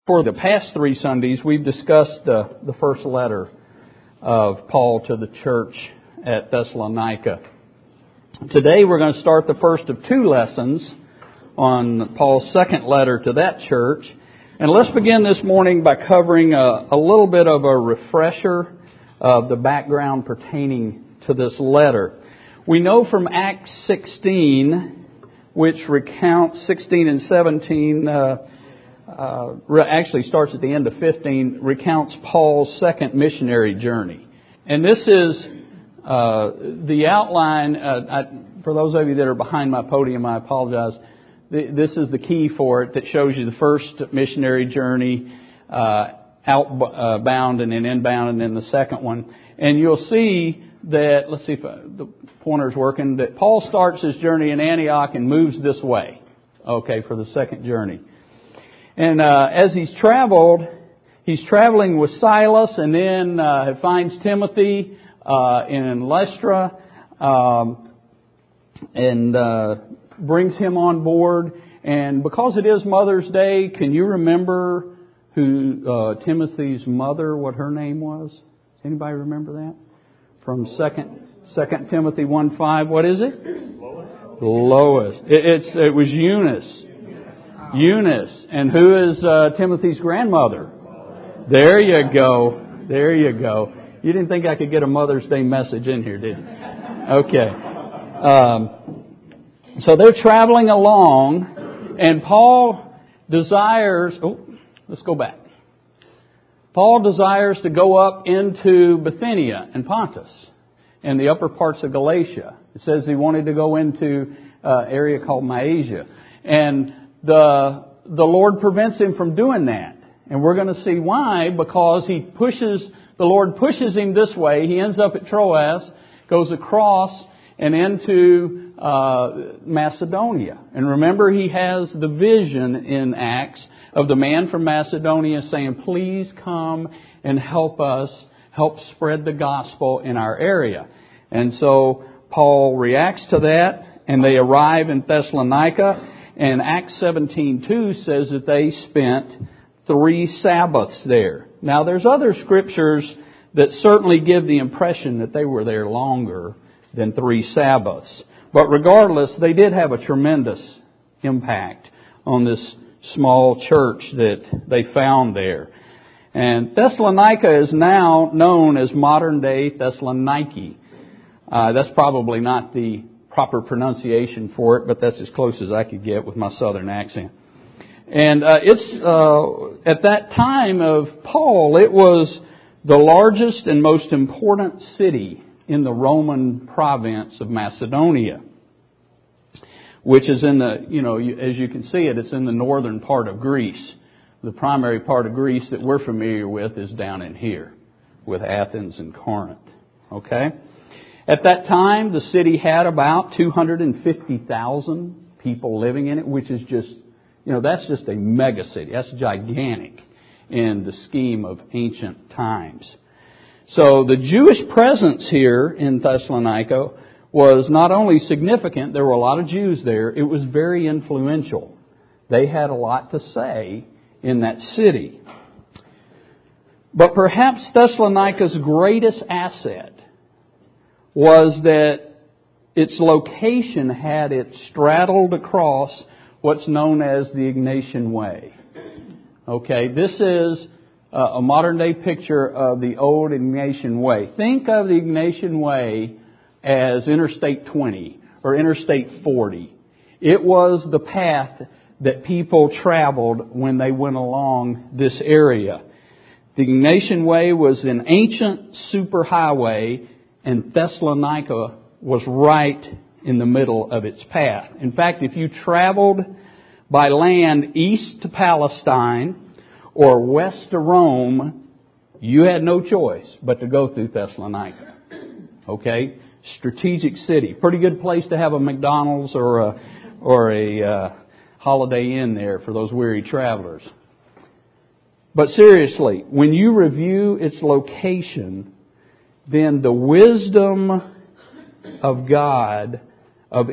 For the past 3 Sundays, we've discussed the first letter of Paul to the church at Thessalonica. Today we're going to start the first of 2 lessons on Paul's second letter to that church. And let's begin this morning by covering a little bit of a refresher of the background pertaining to this letter. We know from Acts 16, which recounts 16 and 17, actually starts at the end of 15, recounts Paul's second missionary journey. And this is the outline. For those of you that are behind my podium, I apologize. This is the key for it that shows you the first missionary journey, outbound and then inbound, and then the second one. And you'll see that, let's see if the pointer's working, that Paul starts his journey in Antioch and moves this way, for the second journey. And as he's traveling with Silas, and then finds Timothy in Lystra, and brings him on board. And because it is Mother's Day, can you remember who Timothy's mother, what her name was? Anybody remember that? From 2 Timothy 1:5, what is it? Lois. It was Eunice. Eunice. And who is Timothy's grandmother? There you go. There you go. You didn't think I could get a Mother's Day message in here, did you? Okay. So they're traveling along, and Paul desires... let's go back. Paul desires to go up into Bithynia and Pontus and the upper parts of Galatia. It says he wanted to go into an area called Mysia. And the Lord prevents him from doing that. And we're going to see why, because the Lord pushes him this way. He ends up at Troas, goes across and into Macedonia. And remember, he has the vision in Acts of the man from Macedonia saying, please come and help us, help spread the gospel in our area. And so Paul reacts to that, and they arrive in Thessalonica. And Acts 17:2 says that they spent 3 Sabbaths there. Now, there's other scriptures that certainly give the impression that they were there longer than 3 Sabbaths. But regardless, they did have a tremendous impact on this small church that they found there. And Thessalonica is now known as modern-day Thessaloniki. That's probably not the proper pronunciation for it, but that's as close as I could get with my southern accent. And it's at that time of Paul, it was the largest and most important city in the Roman province of Macedonia, which is in the, as you can see it's in the northern part of Greece. The primary part of Greece that we're familiar with is down in here with Athens and Corinth. Okay? At that time, the city had about 250,000 people living in it, which is just, that's just a mega city. That's gigantic in the scheme of ancient times. So the Jewish presence here in Thessalonica was not only significant, there were a lot of Jews there, it was very influential. They had a lot to say in that city. But perhaps Thessalonica's greatest asset was that its location had it straddled across what's known as the Egnatian Way. Okay, this is a modern-day picture of the old Egnatian Way. Think of the Egnatian Way as Interstate 20 or Interstate 40. It was the path that people traveled when they went along this area. The Egnatian Way was an ancient superhighway, and Thessalonica was right in the middle of its path. In fact, if you traveled by land east to Palestine or west to Rome, you had no choice but to go through Thessalonica. Okay? Strategic city. Pretty good place to have a McDonald's or a Holiday Inn there for those weary travelers. But seriously, when you review its location, then the wisdom of God of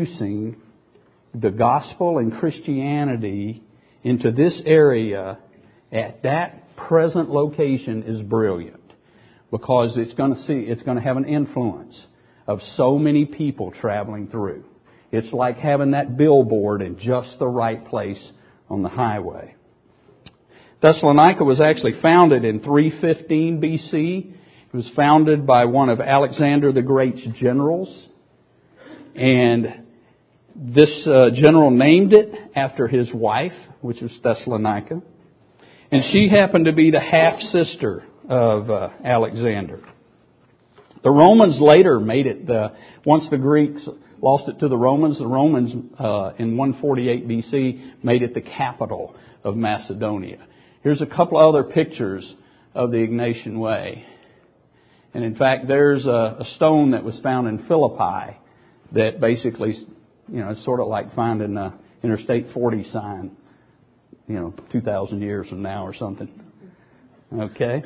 introducing the gospel and Christianity into this area at that present location is brilliant because it's going to have an influence of so many people traveling through. It's like having that billboard in just the right place on the highway. Thessalonica was actually founded in 315 BC. It was founded by one of Alexander the Great's generals. And this general named it after his wife, which was Thessalonica. And she happened to be the half-sister of Alexander. The Romans later made it, once the Greeks lost it to the Romans in 148 BC made it the capital of Macedonia. Here's a couple other pictures of the Ignatian Way. And in fact, there's a stone that was found in Philippi that basically, it's sort of like finding a Interstate 40 sign, 2,000 years from now or something. Okay?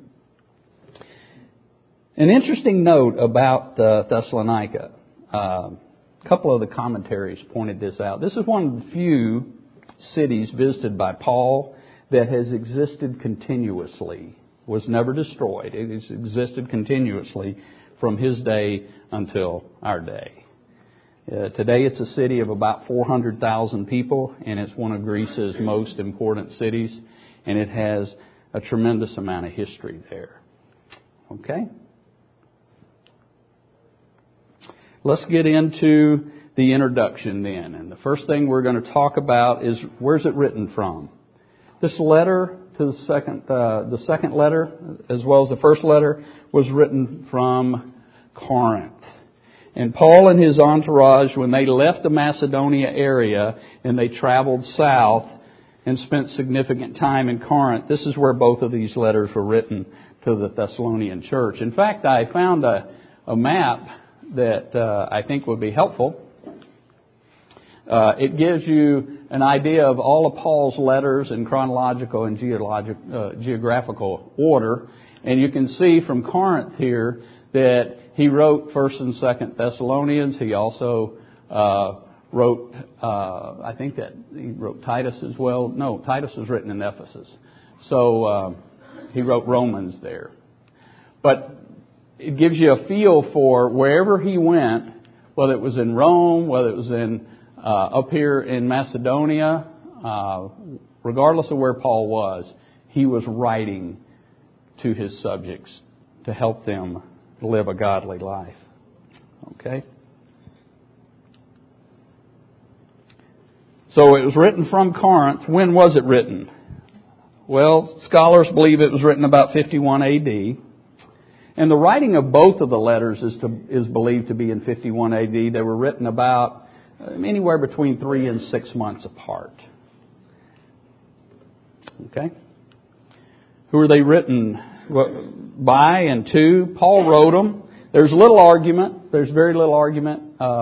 An interesting note about Thessalonica. A couple of the commentaries pointed this out. This is one of the few cities visited by Paul that has existed continuously, was never destroyed. It has existed continuously from his day until our day. Today it's a city of about 400,000 people, and it's one of Greece's most important cities, and it has a tremendous amount of history there. Okay? Let's get into the introduction then. And the first thing we're going to talk about is where's it written from? This letter to the second letter, as well as the first letter, was written from Corinth. And Paul and his entourage, when they left the Macedonia area and they traveled south and spent significant time in Corinth, this is where both of these letters were written to the Thessalonian church. In fact, I found a map that I think would be helpful. It gives you an idea of all of Paul's letters in chronological and geographical order. And you can see from Corinth here that he wrote 1st and 2nd Thessalonians. He also wrote, I think that he wrote Titus as well. No, Titus was written in Ephesus. So he wrote Romans there. But it gives you a feel for wherever he went, whether it was in Rome, whether it was in up here in Macedonia, regardless of where Paul was, he was writing to his subjects to help them live a godly life. Okay? So it was written from Corinth. When was it written? Well, scholars believe it was written about 51 AD. And the writing of both of the letters is believed to be in 51 AD. They were written about anywhere between 3 and 6 months apart. Okay? Who are they written by and to? Paul wrote them. There's little argument. There's very little argument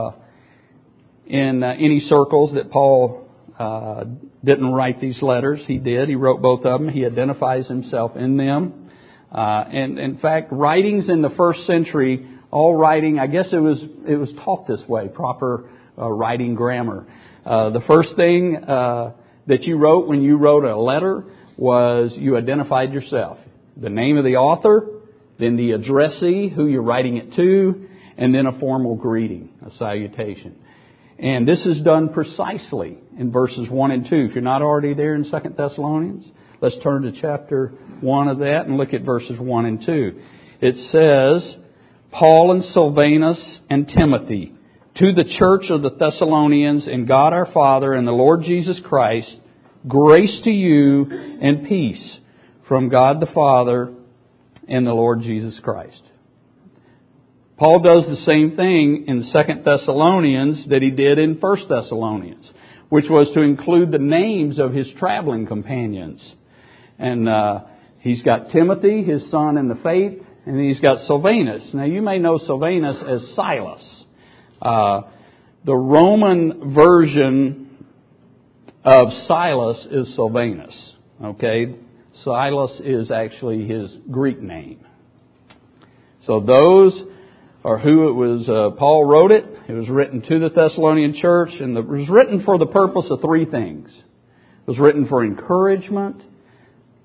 in any circles that Paul didn't write these letters. He did. He wrote both of them. He identifies himself in them. And in fact, writings in the first century, all writing, I guess it was taught this way, proper writing grammar. The first thing that you wrote when you wrote a letter was you identified yourself. The name of the author, then the addressee, who you're writing it to, and then a formal greeting, a salutation. And this is done precisely in verses 1 and 2. If you're not already there in 2 Thessalonians, let's turn to chapter 1 of that and look at verses 1 and 2. It says, Paul and Silvanus and Timothy, to the church of the Thessalonians in God our Father and the Lord Jesus Christ, grace to you and peace from God the Father and the Lord Jesus Christ. Paul does the same thing in 2 Thessalonians that he did in 1 Thessalonians, which was to include the names of his traveling companions. And he's got Timothy, his son in the faith, and he's got Silvanus. Now you may know Silvanus as Silas. The Roman version of Silas is Silvanus. Okay? Silas is actually his Greek name. So those are who it was. Paul wrote it. It was written to the Thessalonian church, and it was written for the purpose of three things. It was written for encouragement,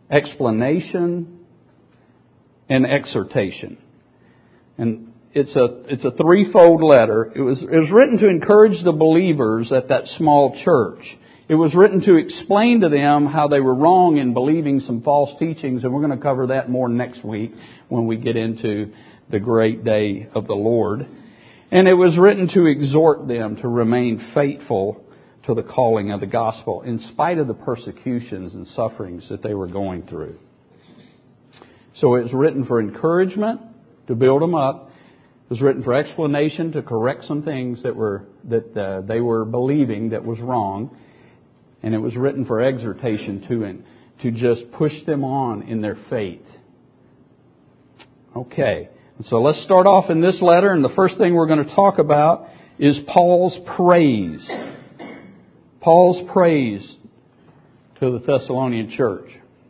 explanation, and exhortation. And it's a threefold letter. It was written to encourage the believers at that small church. It was written to explain to them how they were wrong in believing some false teachings, and we're going to cover that more next week when we get into the great day of the Lord. And it was written to exhort them to remain faithful to the calling of the gospel in spite of the persecutions and sufferings that they were going through. So it was written for encouragement, to build them up. It was written for explanation, to correct some things that they were believing that was wrong. And it was written for exhortation to just push them on in their faith. Okay, so let's start off in this letter, and the first thing we're going to talk about is Paul's praise. Paul's praise to the Thessalonian church.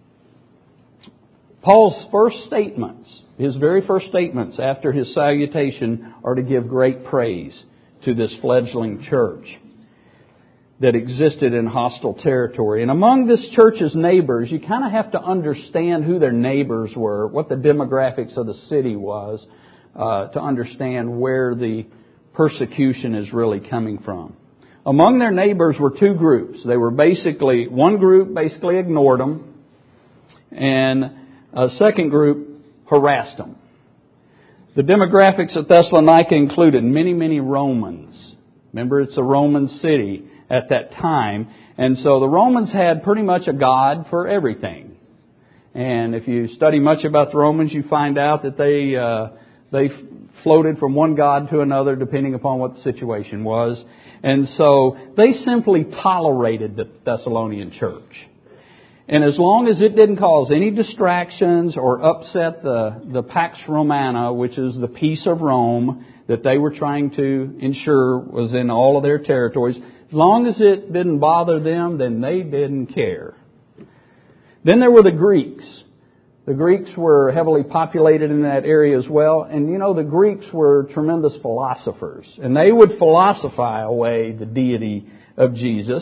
Paul's first statements, his very first statements after his salutation, are to give great praise to this fledgling church that existed in hostile territory. And among this church's neighbors, you kind of have to understand who their neighbors were, what the demographics of the city was, to understand where the persecution is really coming from. Among their neighbors were two groups. They were one group basically ignored them, and a second group harassed them. The demographics of Thessalonica included many, many Romans. Remember, it's a Roman city at that time. And so the Romans had pretty much a god for everything. And if you study much about the Romans, you find out that they floated from one god to another depending upon what the situation was. And so they simply tolerated the Thessalonian church. And as long as it didn't cause any distractions or upset the Pax Romana, which is the peace of Rome that they were trying to ensure was in all of their territories, as long as it didn't bother them, then they didn't care. Then there were the Greeks. The Greeks were heavily populated in that area as well. And you know, the Greeks were tremendous philosophers. And they would philosophize away the deity of Jesus.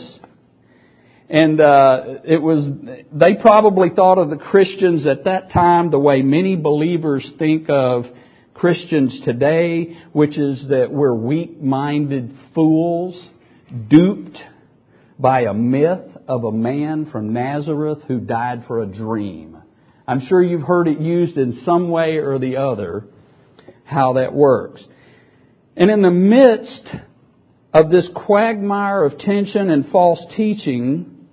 And they probably thought of the Christians at that time the way many believers think of Christians today, which is that we're weak-minded fools, duped by a myth of a man from Nazareth who died for a dream. I'm sure you've heard it used in some way or the other, how that works. And in the midst of this quagmire of tension and false teaching,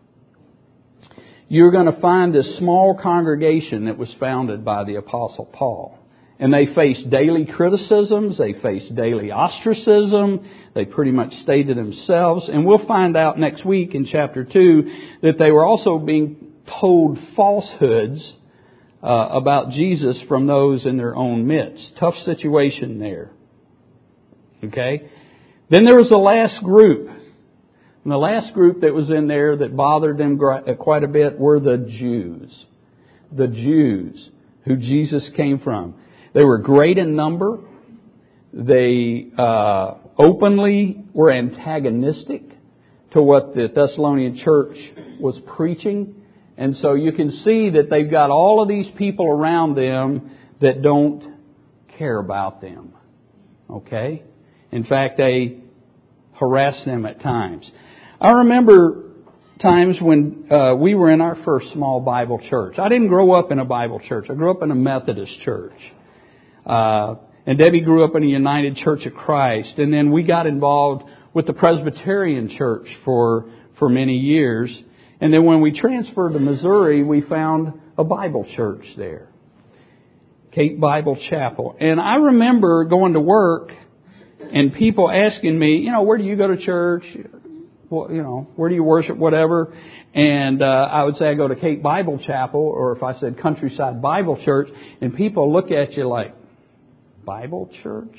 you're going to find this small congregation that was founded by the Apostle Paul. And they faced daily criticisms, they faced daily ostracism, they pretty much stayed to themselves. And we'll find out next week in chapter 2 that they were also being told falsehoods about Jesus from those in their own midst. Tough situation there. Okay? Then there was the last group. And the last group that was in there that bothered them quite a bit were the Jews. The Jews who Jesus came from. They were great in number. They openly were antagonistic to what the Thessalonian church was preaching. And so you can see that they've got all of these people around them that don't care about them. Okay? In fact, they harass them at times. I remember times when we were in our first small Bible church. I didn't grow up in a Bible church. I grew up in a Methodist church. And Debbie grew up in a United Church of Christ. And then we got involved with the Presbyterian church for many years. And then when we transferred to Missouri, we found a Bible church there. Cape Bible Chapel. And I remember going to work and people asking me, where do you go to church? Well, where do you worship, whatever. And I would say I go to Cape Bible Chapel, or if I said Countryside Bible Church, and people look at you like, Bible church?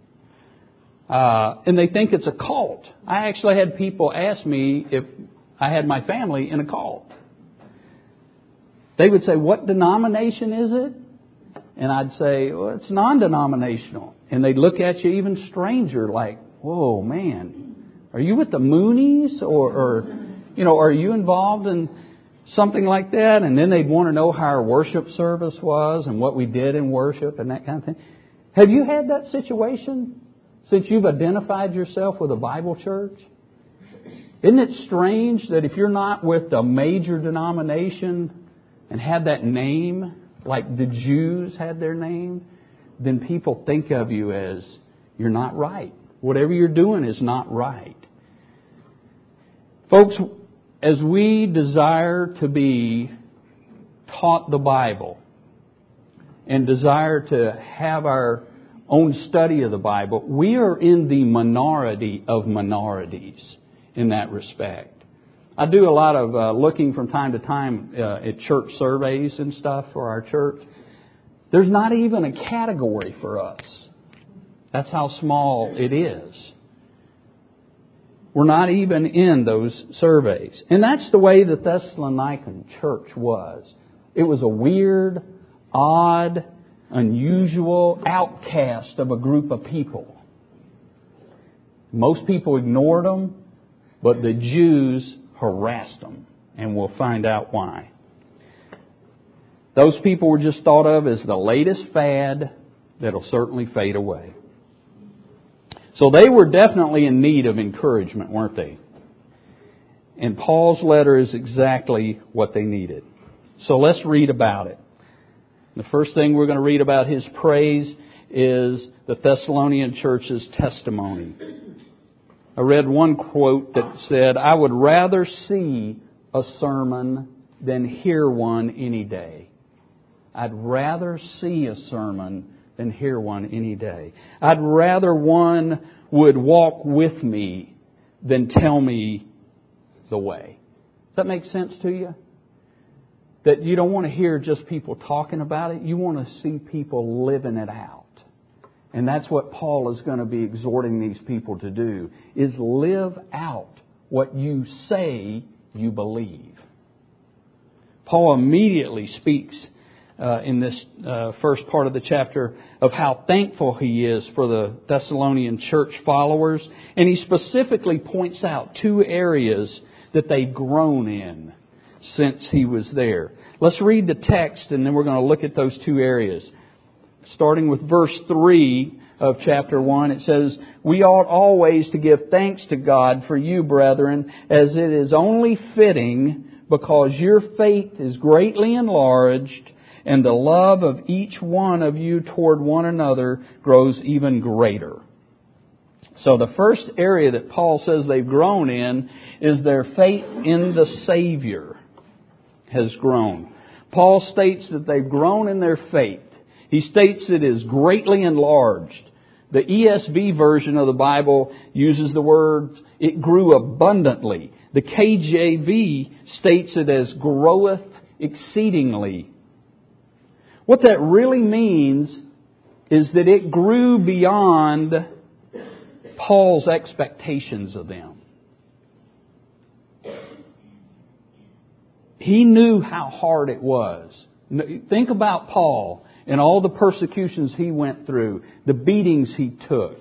And they think it's a cult. I actually had people ask me if I had my family in a cult. They would say, what denomination is it? And I'd say, well, it's non-denominational. And they'd look at you even stranger, like, whoa, man, are you with the Moonies? Or are you involved in something like that, and then they'd want to know how our worship service was and what we did in worship and that kind of thing. Have you had that situation since you've identified yourself with a Bible church? Isn't it strange that if you're not with a major denomination and have that name, like the Jews had their name, then people think of you as you're not right. Whatever you're doing is not right. Folks, as we desire to be taught the Bible and desire to have our own study of the Bible, we are in the minority of minorities in that respect. I do a lot of looking from time to time at church surveys and stuff for our church. There's not even a category for us. That's how small it is. We're not even in those surveys. And that's the way the Thessalonican church was. It was a weird, odd, unusual outcast of a group of people. Most people ignored them, but the Jews harassed them. And we'll find out why. Those people were just thought of as the latest fad that'll certainly fade away. So they were definitely in need of encouragement, weren't they? And Paul's letter is exactly what they needed. So let's read about it. The first thing we're going to read about his praise is the Thessalonian church's testimony. I read one quote that said, "I would rather see a sermon than hear one any day." I'd rather see a sermon than hear one any day. I'd rather one would walk with me than tell me the way. Does that make sense to you? That you don't want to hear just people talking about it. You want to see people living it out. And that's what Paul is going to be exhorting these people to do, is live out what you say you believe. Paul immediately speaks in this first part of the chapter of how thankful he is for the Thessalonian church followers. And he specifically points out two areas that they've grown in since he was there. Let's read the text and then we're going to look at those two areas. Starting with verse 3 of chapter 1, it says, "We ought always to give thanks to God for you, brethren, as it is only fitting, because your faith is greatly enlarged, and the love of each one of you toward one another grows even greater." So the first area that Paul says they've grown in is their faith in the Savior has grown. Paul states that they've grown in their faith. He states it is greatly enlarged. The ESV version of the Bible uses the words, "it grew abundantly." The KJV states it as "groweth exceedingly." What that really means is that it grew beyond Paul's expectations of them. He knew how hard it was. Think about Paul and all the persecutions he went through, the beatings he took.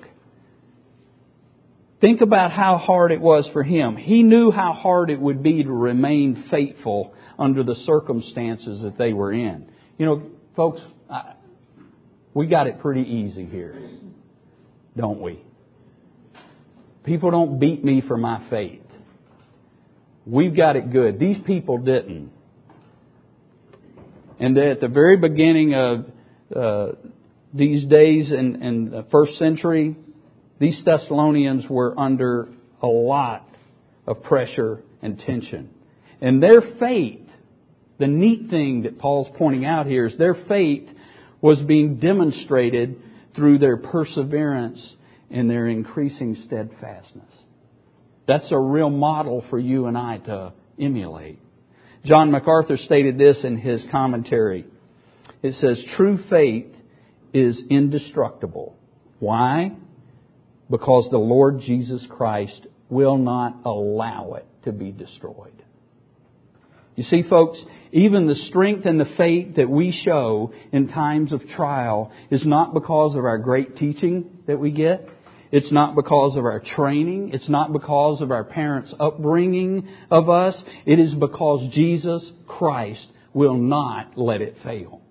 Think about how hard it was for him. He knew how hard it would be to remain faithful under the circumstances that they were in. You know, folks, we got it pretty easy here, don't we? People don't beat me for my faith. We've got it good. These people didn't. And at the very beginning of these days in the first century, these Thessalonians were under a lot of pressure and tension. And their faith, the neat thing that Paul's pointing out here is their faith was being demonstrated through their perseverance and their increasing steadfastness. That's a real model for you and I to emulate. John MacArthur stated this in his commentary. It says, "True faith is indestructible." Why? Because the Lord Jesus Christ will not allow it to be destroyed. You see, folks, even the strength and the faith that we show in times of trial is not because of our great teaching that we get. It's not because of our training. It's not because of our parents' upbringing of us. It is because Jesus Christ will not let it fail.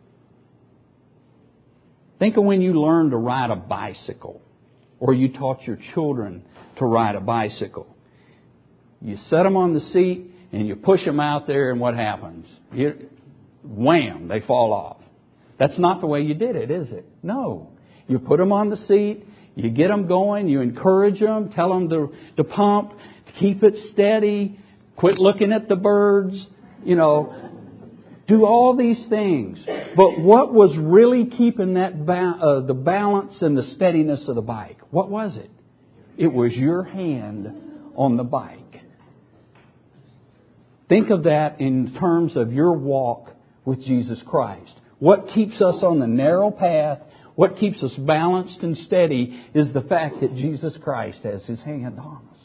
Think of when you learned to ride a bicycle, or you taught your children to ride a bicycle. You set them on the seat and you push them out there, and what happens? Wham, they fall off. That's not the way you did it, is it? No. You put them on the seat, you get them going, you encourage them, tell them to pump, to keep it steady, quit looking at the birds, do all these things. But what was really keeping that the balance and the steadiness of the bike? What was it? It was your hand on the bike. Think of that in terms of your walk with Jesus Christ. What keeps us on the narrow path, what keeps us balanced and steady, is the fact that Jesus Christ has His hand on us.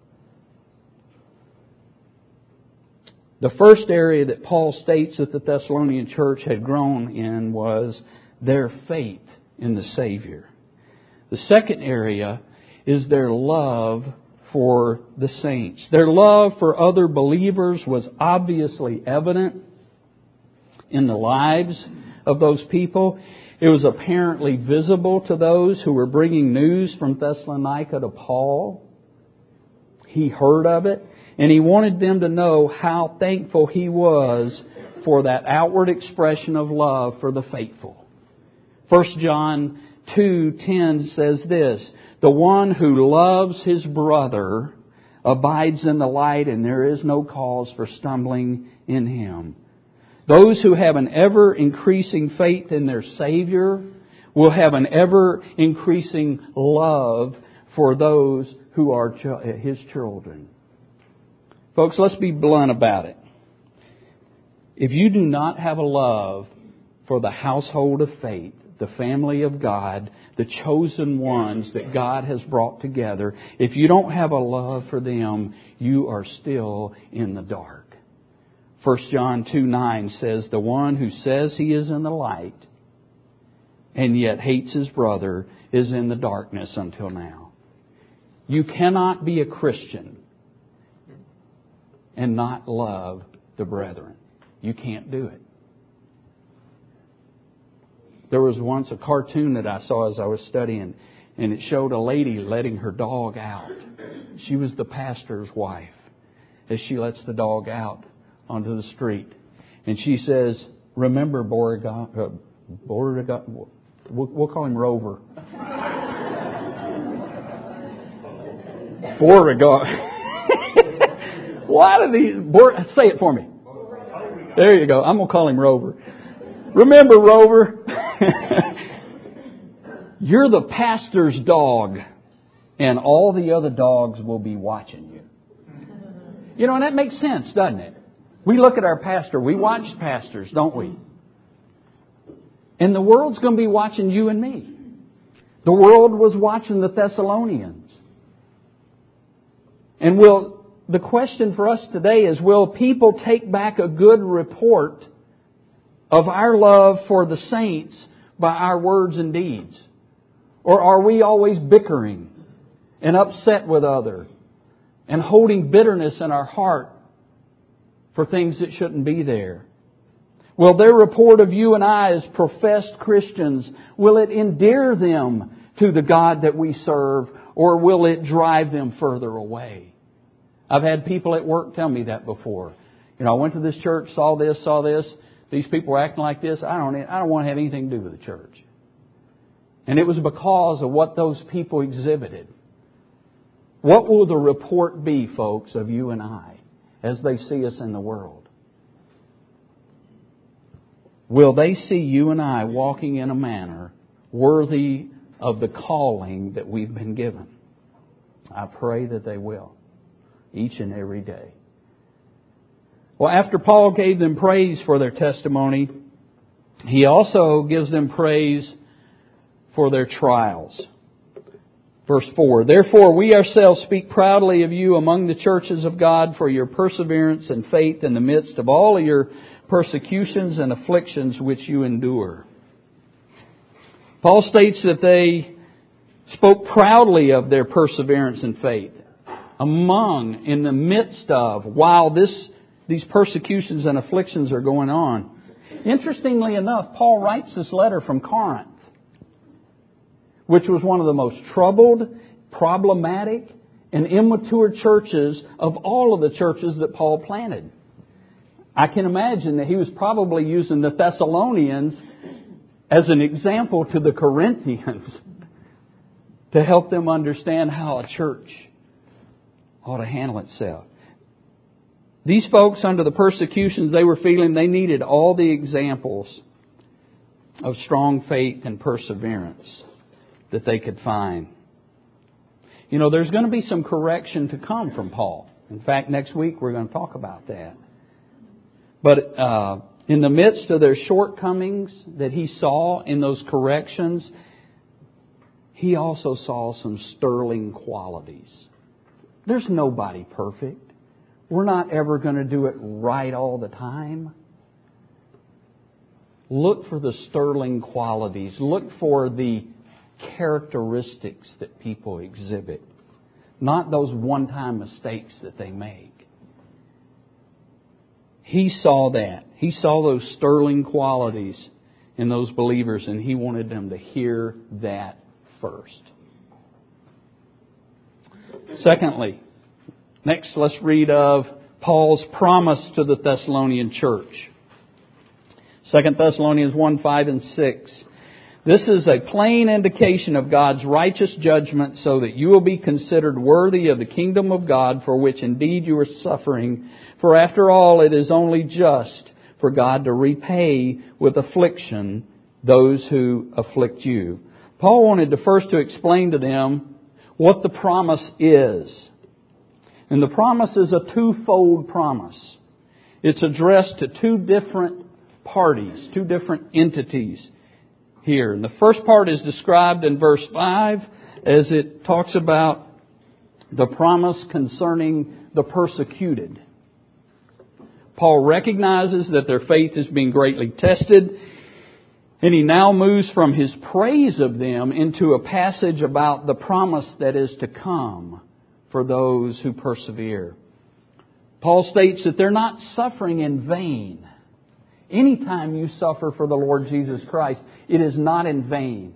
The first area that Paul states that the Thessalonian church had grown in was their faith in the Savior. The second area is their love for the saints. Their love for other believers was obviously evident in the lives of those people. It was apparently visible to those who were bringing news from Thessalonica to Paul. He heard of it, and he wanted them to know how thankful he was for that outward expression of love for the faithful. 1 John 2:10 says this, "The one who loves his brother abides in the light, and there is no cause for stumbling in him." Those who have an ever-increasing faith in their Savior will have an ever-increasing love for those who are His children. Folks, let's be blunt about it. If you do not have a love for the household of faith, the family of God, the chosen ones that God has brought together, if you don't have a love for them, you are still in the dark. 1 John 2:9 says, "The one who says he is in the light and yet hates his brother is in the darkness until now." You cannot be a Christian and not love the brethren. You can't do it. There was once a cartoon that I saw as I was studying, and it showed a lady letting her dog out. She was the pastor's wife as she lets the dog out onto the street. And she says, "Remember, Beauregard, we'll call him Rover." Beauregard. Why do these... say it for me. There you go. I'm going to call him Rover. "Remember, Rover, you're the pastor's dog, and all the other dogs will be watching you." And that makes sense, doesn't it? We look at our pastor. We watch pastors, don't we? And the world's going to be watching you and me. The world was watching the Thessalonians. And the question for us today is, will people take back a good report of our love for the saints by our words and deeds? Or are we always bickering and upset with others and holding bitterness in our heart for things that shouldn't be there? Will their report of you and I as professed Christians, will it endear them to the God that we serve, or will it drive them further away? I've had people at work tell me that before. I went to this church, saw this. These people were acting like this. I don't want to have anything to do with the church. And it was because of what those people exhibited. What will the report be, folks, of you and I as they see us in the world? Will they see you and I walking in a manner worthy of the calling that we've been given? I pray that they will, each and every day. Well, after Paul gave them praise for their testimony, he also gives them praise for their trials. Verse 4, "Therefore we ourselves speak proudly of you among the churches of God for your perseverance and faith in the midst of all of your persecutions and afflictions which you endure." Paul states that they spoke proudly of their perseverance and faith in the midst of, while these persecutions and afflictions are going on. Interestingly enough, Paul writes this letter from Corinth, which was one of the most troubled, problematic, and immature churches of all of the churches that Paul planted. I can imagine that he was probably using the Thessalonians as an example to the Corinthians to help them understand how a church ought to handle itself. These folks, under the persecutions they were feeling, they needed all the examples of strong faith and perseverance that they could find. You know, there's going to be some correction to come from Paul. In fact, next week we're going to talk about that. But in the midst of their shortcomings that he saw in those corrections, he also saw some sterling qualities. There's nobody perfect. We're not ever going to do it right all the time. Look for the sterling qualities. Look for the characteristics that people exhibit, not those one-time mistakes that they make. He saw that. He saw those sterling qualities in those believers, and he wanted them to hear that first. Secondly, next let's read of Paul's promise to the Thessalonian church. 2 Thessalonians 1, 5 and 6. This is a plain indication of God's righteous judgment, so that you will be considered worthy of the kingdom of God, for which indeed you are suffering. For after all, it is only just for God to repay with affliction those who afflict you. Paul wanted to explain to them what the promise is. And the promise is a twofold promise. It's addressed to two different parties, two different entities here. And the first part is described in verse 5 as it talks about the promise concerning the persecuted. Paul recognizes that their faith is being greatly tested, and he now moves from his praise of them into a passage about the promise that is to come for those who persevere. Paul states that they're not suffering in vain. Anytime you suffer for the Lord Jesus Christ, it is not in vain.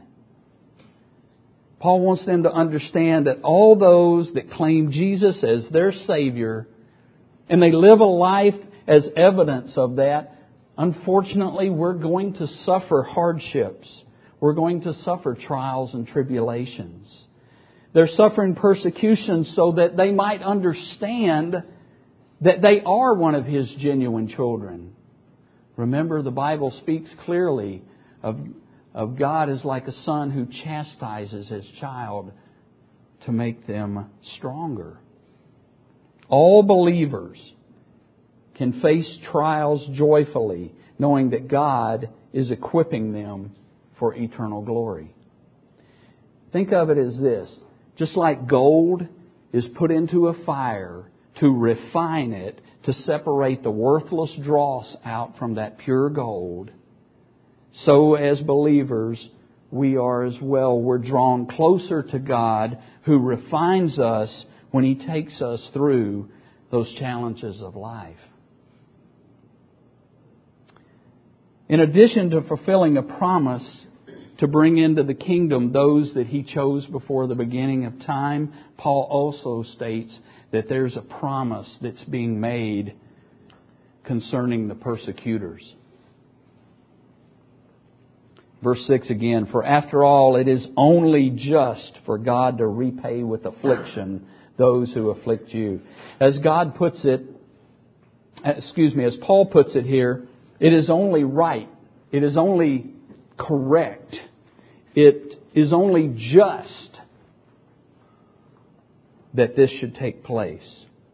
Paul wants them to understand that all those that claim Jesus as their Savior, and they live a life as evidence of that, unfortunately, we're going to suffer hardships. We're going to suffer trials and tribulations. They're suffering persecution so that they might understand that they are one of His genuine children. Remember, the Bible speaks clearly of God as like a son who chastises his child to make them stronger. All believers can face trials joyfully, knowing that God is equipping them for eternal glory. Think of it as this. Just like gold is put into a fire to refine it, to separate the worthless dross out from that pure gold, so as believers, we are as well. We're drawn closer to God, who refines us when He takes us through those challenges of life. In addition to fulfilling a promise to bring into the kingdom those that He chose before the beginning of time, Paul also states that there's a promise that's being made concerning the persecutors. Verse 6 again, for after all, it is only just for God to repay with affliction those who afflict you. As God puts it, as Paul puts it here, it is only right. It is only correct. It is only just that this should take place.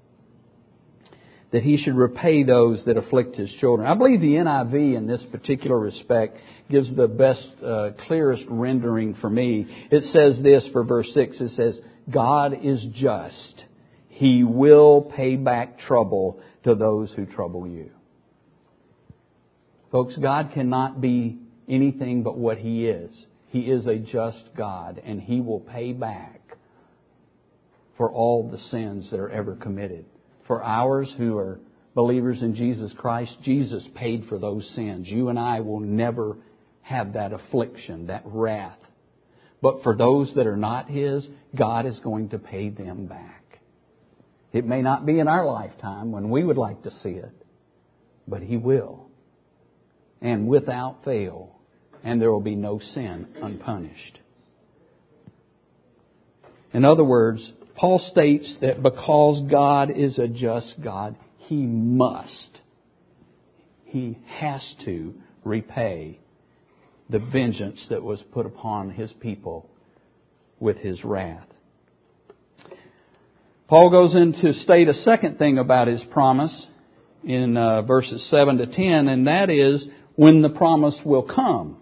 That He should repay those that afflict His children. I believe the NIV in this particular respect gives the best, clearest rendering for me. It says this for verse 6. It says, God is just. He will pay back trouble to those who trouble you. Folks, God cannot be anything but what He is. He is a just God, and He will pay back for all the sins that are ever committed. For ours who are believers in Jesus Christ, Jesus paid for those sins. You and I will never have that affliction, that wrath. But for those that are not His, God is going to pay them back. It may not be in our lifetime when we would like to see it, but He will. And without fail. And there will be no sin unpunished. In other words, Paul states that because God is a just God, He has to repay the vengeance that was put upon His people with His wrath. Paul goes in to state a second thing about His promise in verses 7 to 10, and that is when the promise will come.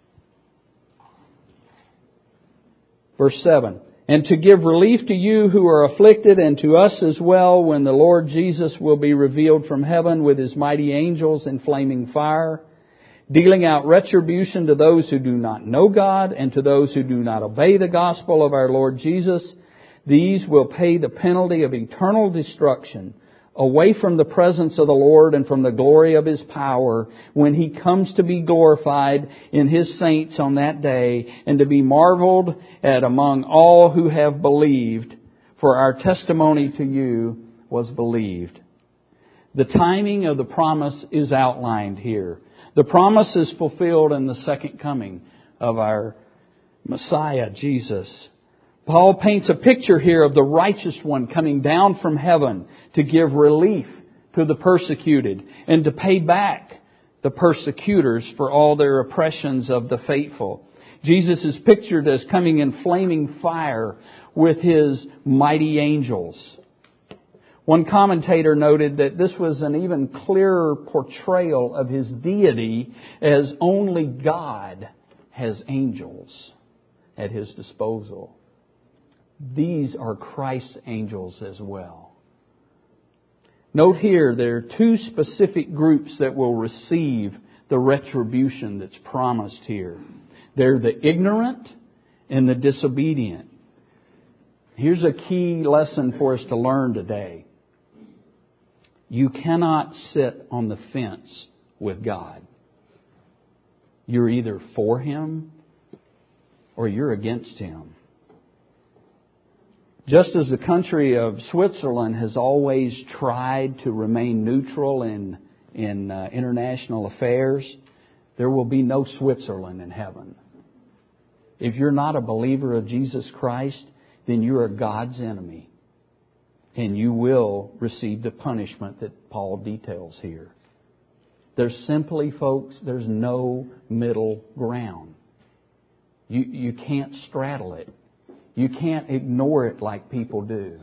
Verse 7, and to give relief to you who are afflicted, and to us as well, when the Lord Jesus will be revealed from heaven with His mighty angels in flaming fire, dealing out retribution to those who do not know God, and to those who do not obey the gospel of our Lord Jesus. These will pay the penalty of eternal destruction, away from the presence of the Lord and from the glory of His power, when He comes to be glorified in His saints on that day, and to be marveled at among all who have believed, for our testimony to you was believed. The timing of the promise is outlined here. The promise is fulfilled in the second coming of our Messiah, Jesus. Paul paints a picture here of the righteous one coming down from heaven to give relief to the persecuted and to pay back the persecutors for all their oppressions of the faithful. Jesus is pictured as coming in flaming fire with His mighty angels. One commentator noted that this was an even clearer portrayal of His deity, as only God has angels at His disposal. These are Christ's angels as well. Note here, there are two specific groups that will receive the retribution that's promised here. They're the ignorant and the disobedient. Here's a key lesson for us to learn today. You cannot sit on the fence with God. You're either for Him or you're against Him. Just as the country of Switzerland has always tried to remain neutral in international affairs, there will be no Switzerland in heaven. If you're not a believer of Jesus Christ, then you are God's enemy. And you will receive the punishment that Paul details here. There's simply, folks, there's no middle ground. You can't straddle it. You can't ignore it like people do.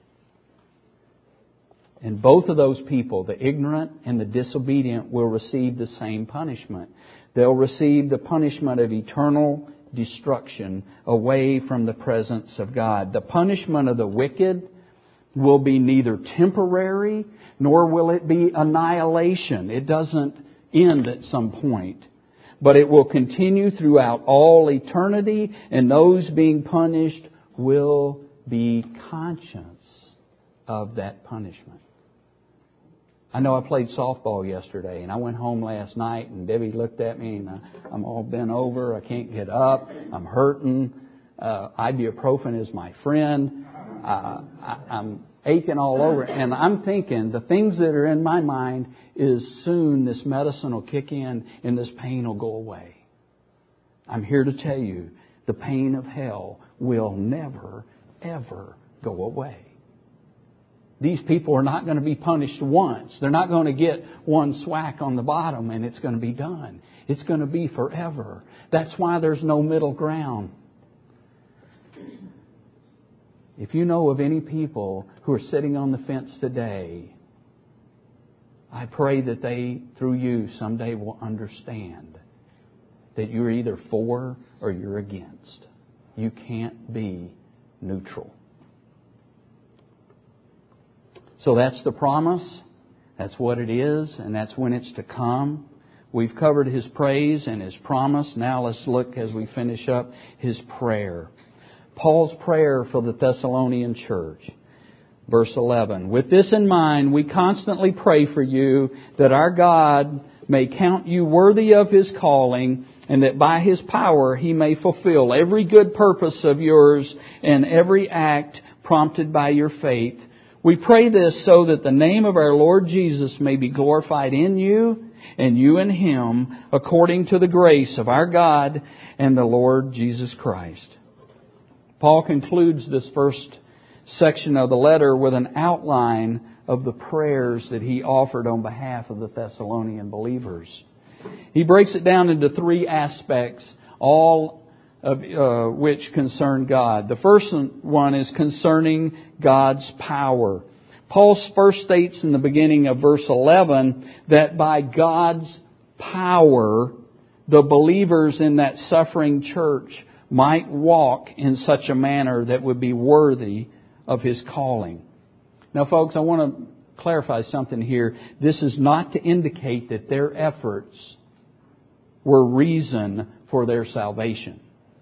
And both of those people, the ignorant and the disobedient, will receive the same punishment. They'll receive the punishment of eternal destruction away from the presence of God. The punishment of the wicked will be neither temporary nor will it be annihilation. It doesn't end at some point. But it will continue throughout all eternity, and those being punished will be conscious of that punishment. I know I played softball yesterday, and I went home last night, and Debbie looked at me, and I'm all bent over. I can't get up. I'm hurting. Ibuprofen is my friend. I'm aching all over. And I'm thinking, the things that are in my mind is soon this medicine will kick in and this pain will go away. I'm here to tell you, the pain of hell will never, ever go away. These people are not going to be punished once. They're not going to get one swack on the bottom and it's going to be done. It's going to be forever. That's why there's no middle ground. If you know of any people who are sitting on the fence today, I pray that they, through you, someday will understand that you're either for or you're against. You can't be neutral. So that's the promise. That's what it is, and that's when it's to come. We've covered His praise and His promise. Now let's look, as we finish up, His prayer. Paul's prayer for the Thessalonian church. Verse 11, with this in mind, we constantly pray for you that our God may count you worthy of His calling, and that by His power He may fulfill every good purpose of yours and every act prompted by your faith. We pray this so that the name of our Lord Jesus may be glorified in you and you in Him, according to the grace of our God and the Lord Jesus Christ. Paul concludes this first section of the letter with an outline of the prayers that he offered on behalf of the Thessalonian believers. He breaks it down into three aspects, all of which concern God. The first one is concerning God's power. Paul first states in the beginning of verse 11 that by God's power, the believers in that suffering church might walk in such a manner that would be worthy of His calling. Now, folks, I want to clarify something here. This is not to indicate that their efforts were reason for their salvation.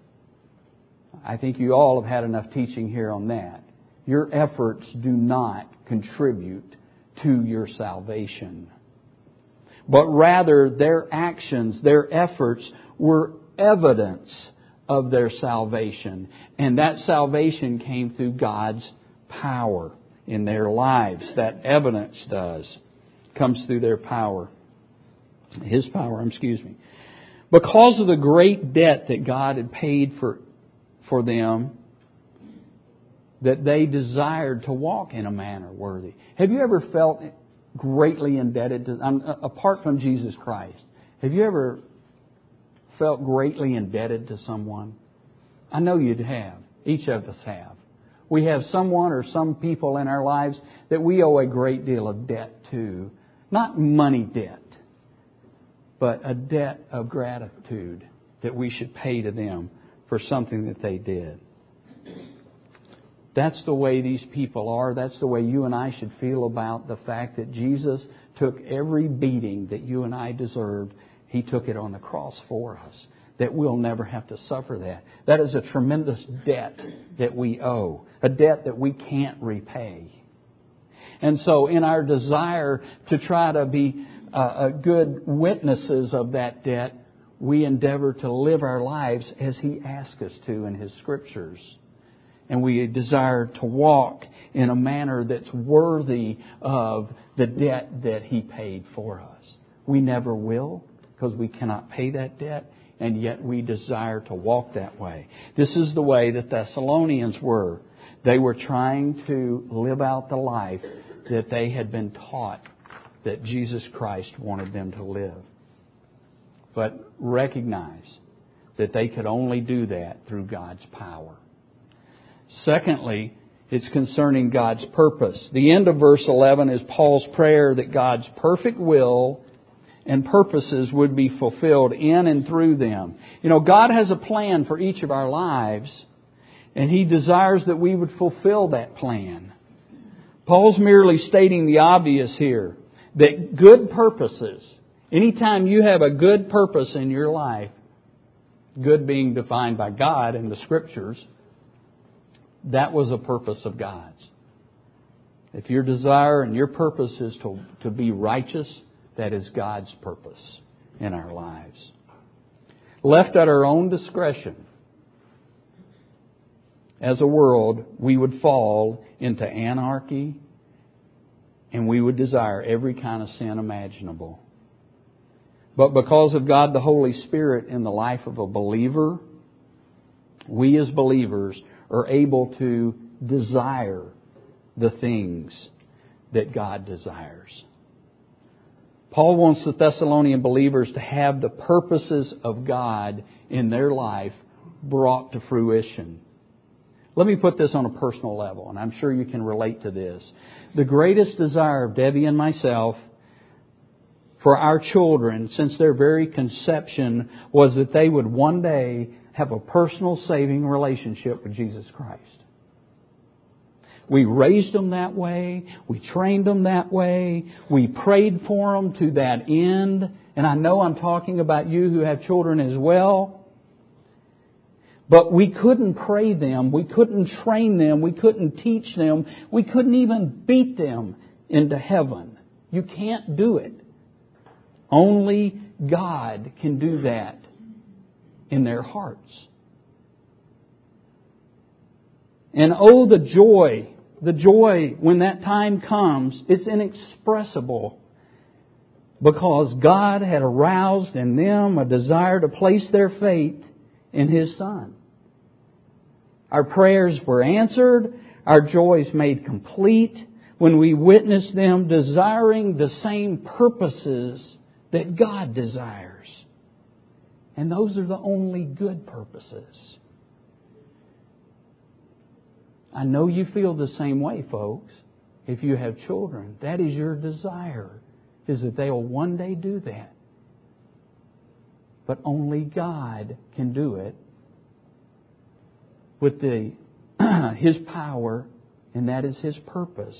I think you all have had enough teaching here on that. Your efforts do not contribute to your salvation. But rather, their actions, their efforts were evidence of their salvation. And that salvation came through God's power in their lives. That evidence comes through their power. His power, Because of the great debt that God had paid for them, that they desired to walk in a manner worthy. Have you ever felt greatly indebted to, apart from Jesus Christ, have you ever felt greatly indebted to someone? I know you'd have. Each of us have. We have someone or some people in our lives that we owe a great deal of debt to. Not money debt, but a debt of gratitude that we should pay to them for something that they did. That's the way these people are. That's the way you and I should feel about the fact that Jesus took every beating that you and I deserved. He took it on the cross for us. That we'll never have to suffer that. That is a tremendous debt that we owe. A debt that we can't repay. And so in our desire to try to be good witnesses of that debt, we endeavor to live our lives as He asks us to in His Scriptures. And we desire to walk in a manner that's worthy of the debt that He paid for us. We never will, because we cannot pay that debt, and yet we desire to walk that way. This is the way the Thessalonians were. They were trying to live out the life that they had been taught that Jesus Christ wanted them to live. But recognize that they could only do that through God's power. Secondly, it's concerning God's purpose. The end of verse 11 is Paul's prayer that God's perfect will and purposes would be fulfilled in and through them. You know, God has a plan for each of our lives, and He desires that we would fulfill that plan. Paul's merely stating the obvious here, that good purposes, anytime you have a good purpose in your life, good being defined by God in the Scriptures, that was a purpose of God's. If your desire and your purpose is to be righteous, that is God's purpose in our lives. Left at our own discretion, as a world, we would fall into anarchy and we would desire every kind of sin imaginable. But because of God the Holy Spirit in the life of a believer, we as believers are able to desire the things that God desires. Paul wants the Thessalonian believers to have the purposes of God in their life brought to fruition. Let me put this on a personal level, and I'm sure you can relate to this. The greatest desire of Debbie and myself for our children since their very conception was that they would one day have a personal saving relationship with Jesus Christ. We raised them that way. We trained them that way. We prayed for them to that end. And I know I'm talking about you who have children as well. But we couldn't pray them. We couldn't train them. We couldn't teach them. We couldn't even beat them into heaven. You can't do it. Only God can do that in their hearts. And oh, the joy when that time comes, it's inexpressible. Because God had aroused in them a desire to place their faith in His Son. Our prayers were answered, our joys made complete when we witnessed them desiring the same purposes that God desires. And those are the only good purposes. I know you feel the same way, folks. If you have children, that is your desire, is that they will one day do that. But only God can do it with His power, and that is His purpose.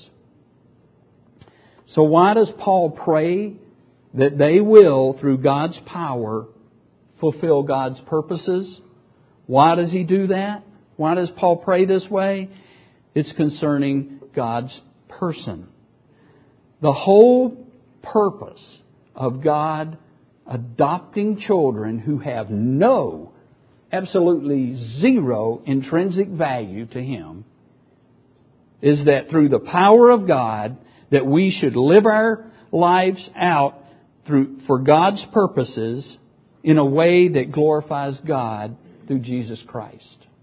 So why does Paul pray that they will, through God's power, fulfill God's purposes? Why does he do that? Why does Paul pray this way? It's concerning God's person. The whole purpose of God adopting children who have absolutely zero intrinsic value to Him is that through the power of God that we should live our lives out for God's purposes in a way that glorifies God through Jesus Christ.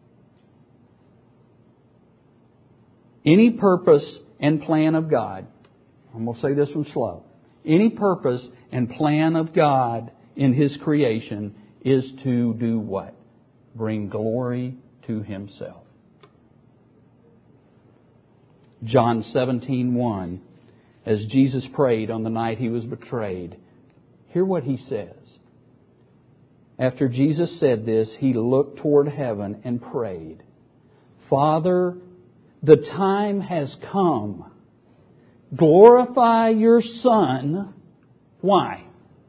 Any purpose and plan of God, I'm going to say this one slow. Any purpose and plan of God in His creation is to do what? Bring glory to Himself. John 17:1, as Jesus prayed on the night He was betrayed, hear what He says. After Jesus said this, He looked toward heaven and prayed, Father, the time has come. Glorify your Son. Why?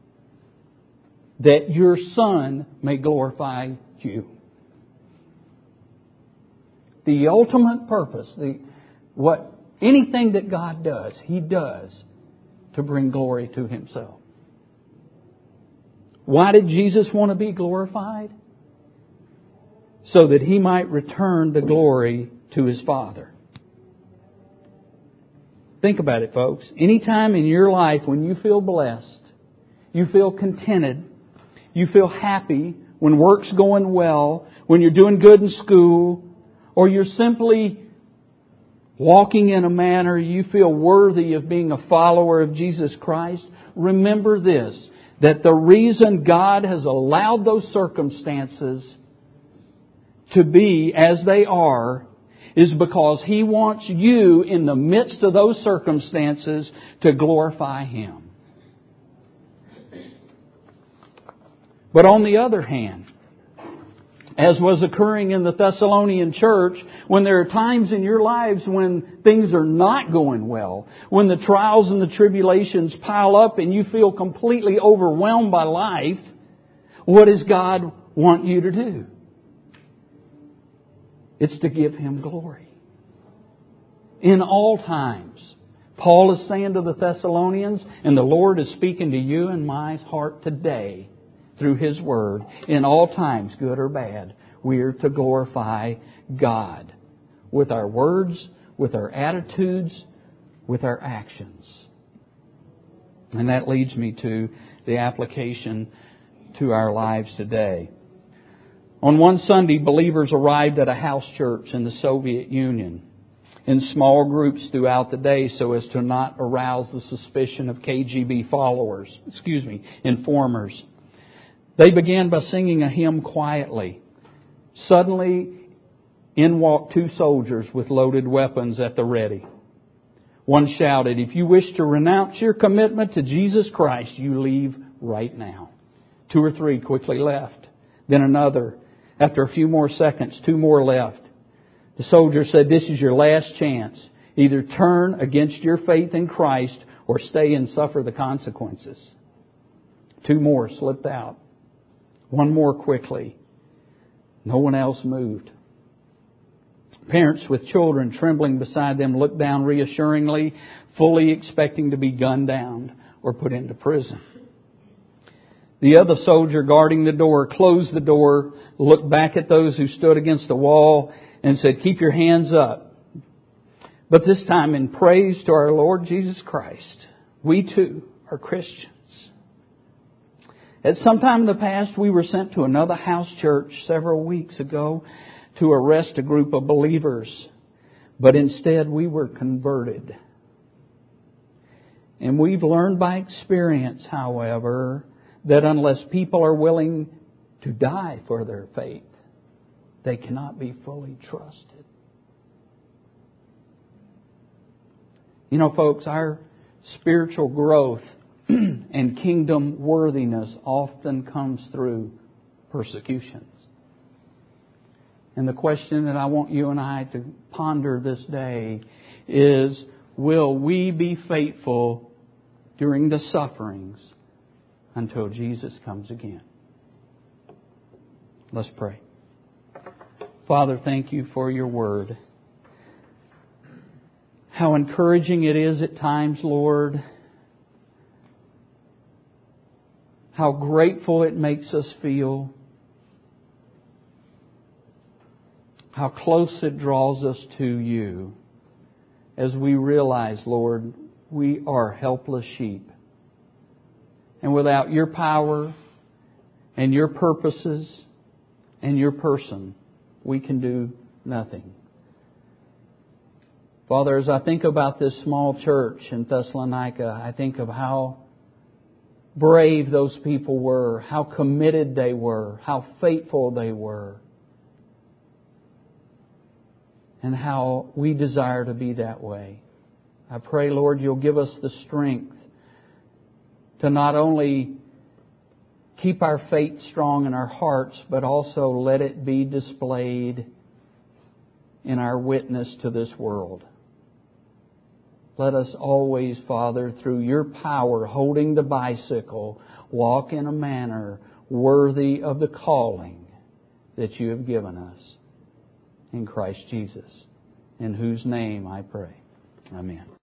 That your Son may glorify you. The ultimate purpose, anything that God does, He does to bring glory to Himself. Why did Jesus want to be glorified? So that He might return the glory to His Father. Think about it, folks. Anytime in your life when you feel blessed, you feel contented, you feel happy, when work's going well, when you're doing good in school, or you're simply walking in a manner you feel worthy of being a follower of Jesus Christ, remember this, that the reason God has allowed those circumstances to be as they are is because He wants you in the midst of those circumstances to glorify Him. But on the other hand, as was occurring in the Thessalonian church, when there are times in your lives when things are not going well, when the trials and the tribulations pile up and you feel completely overwhelmed by life, what does God want you to do? It's to give Him glory. In all times. Paul is saying to the Thessalonians, and the Lord is speaking to you and my heart today through His Word. In all times, good or bad, we are to glorify God. With our words, with our attitudes, with our actions. And that leads me to the application to our lives today. On one Sunday, believers arrived at a house church in the Soviet Union in small groups throughout the day so as to not arouse the suspicion of KGB informers. They began by singing a hymn quietly. Suddenly, in walked two soldiers with loaded weapons at the ready. One shouted, "If you wish to renounce your commitment to Jesus Christ, you leave right now." 2 or 3 quickly left. Then another. After a few more seconds, 2 more left. The soldier said, "This is your last chance. Either turn against your faith in Christ or stay and suffer the consequences." 2 more slipped out. 1 more quickly. No one else moved. Parents with children trembling beside them looked down reassuringly, fully expecting to be gunned down or put into prison. The other soldier guarding the door closed the door, looked back at those who stood against the wall, and said, "Keep your hands up." But this time in praise to our Lord Jesus Christ, we too are Christians. At some time in the past, we were sent to another house church several weeks ago to arrest a group of believers. But instead, we were converted. And we've learned by experience, however, that unless people are willing to die for their faith, they cannot be fully trusted. You know, folks, our spiritual growth and kingdom worthiness often comes through persecutions. And the question that I want you and I to ponder this day is, will we be faithful during the sufferings until Jesus comes again? Let's pray. Father, thank you for your word. How encouraging it is at times, Lord. How grateful it makes us feel. How close it draws us to you as we realize, Lord, we are helpless sheep. And without your power and your purposes and your person, we can do nothing. Father, as I think about this small church in Thessalonica, I think of how brave those people were, how committed they were, how faithful they were, and how we desire to be that way. I pray, Lord, you'll give us the strength to not only keep our faith strong in our hearts, but also let it be displayed in our witness to this world. Let us always, Father, through your power, holding the bicycle, walk in a manner worthy of the calling that you have given us. In Christ Jesus, in whose name I pray. Amen.